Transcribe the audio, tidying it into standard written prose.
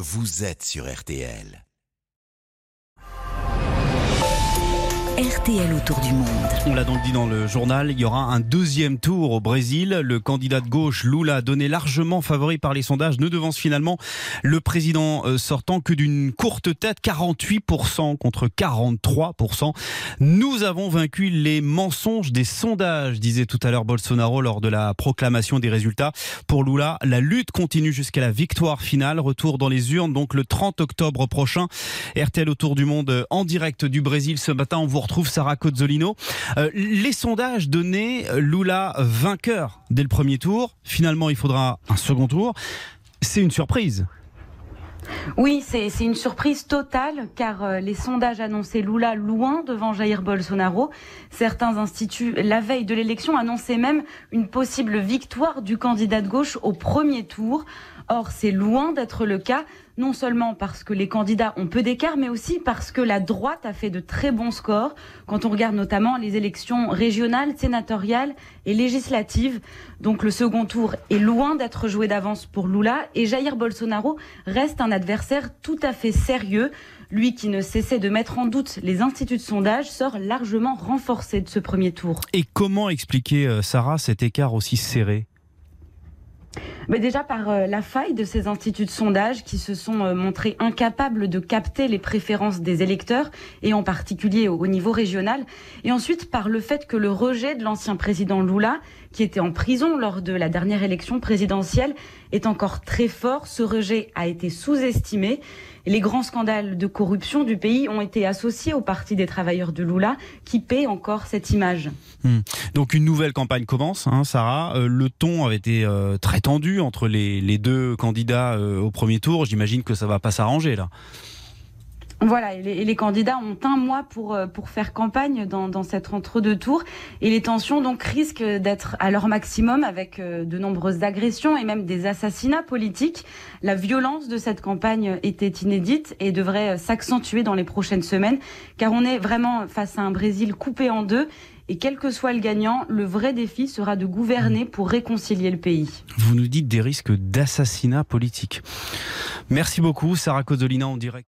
vous êtes sur RTL. RTL autour du monde. On l'a donc dit dans le journal, il y aura un deuxième tour au Brésil. Le candidat de gauche, Lula, donné largement favori par les sondages, ne devance finalement le président sortant que d'une courte tête, 48% contre 43%. Nous avons vaincu les mensonges des sondages, disait tout à l'heure Bolsonaro lors de la proclamation des résultats. Pour Lula, la lutte continue jusqu'à la victoire finale. Retour dans les urnes donc le 30 octobre prochain. RTL autour du monde en direct du Brésil ce matin. On vous retrouve Sarah Cozzolino. Les sondages donnaient Lula vainqueur dès le premier tour. Finalement, il faudra un second tour. C'est une surprise. Oui, c'est une surprise totale car les sondages annonçaient Lula loin devant Jair Bolsonaro. Certains instituts, la veille de l'élection, annonçaient même une possible victoire du candidat de gauche au premier tour. Or, c'est loin d'être le cas, non seulement parce que les candidats ont peu d'écart, mais aussi parce que la droite a fait de très bons scores, quand on regarde notamment les élections régionales, sénatoriales et législatives. Donc le second tour est loin d'être joué d'avance pour Lula, et Jair Bolsonaro reste un adversaire tout à fait sérieux. Lui qui ne cessait de mettre en doute les instituts de sondage sort largement renforcé de ce premier tour. Et comment expliquer, Sarah, cet écart aussi serré ? Mais déjà par la faille de ces instituts de sondage qui se sont montrés incapables de capter les préférences des électeurs, et en particulier au niveau régional. Et ensuite par le fait que le rejet de l'ancien président Lula, qui était en prison lors de la dernière élection présidentielle, est encore très fort. Ce rejet a été sous-estimé. Les grands scandales de corruption du pays ont été associés au Parti des travailleurs de Lula, qui paie encore cette image. Donc une nouvelle campagne commence, Sarah. Le ton avait été très tendu entre les deux candidats au premier tour. J'imagine que ça ne va pas s'arranger là. Voilà, et les candidats ont un mois pour faire campagne dans cet entre-deux tours. Et les tensions donc risquent d'être à leur maximum avec de nombreuses agressions et même des assassinats politiques. La violence de cette campagne était inédite et devrait s'accentuer dans les prochaines semaines, car on est vraiment face à un Brésil coupé en deux. Et quel que soit le gagnant, le vrai défi sera de gouverner pour réconcilier le pays. Vous nous dites des risques d'assassinat politique. Merci beaucoup, Sarah Cozzolino en direct.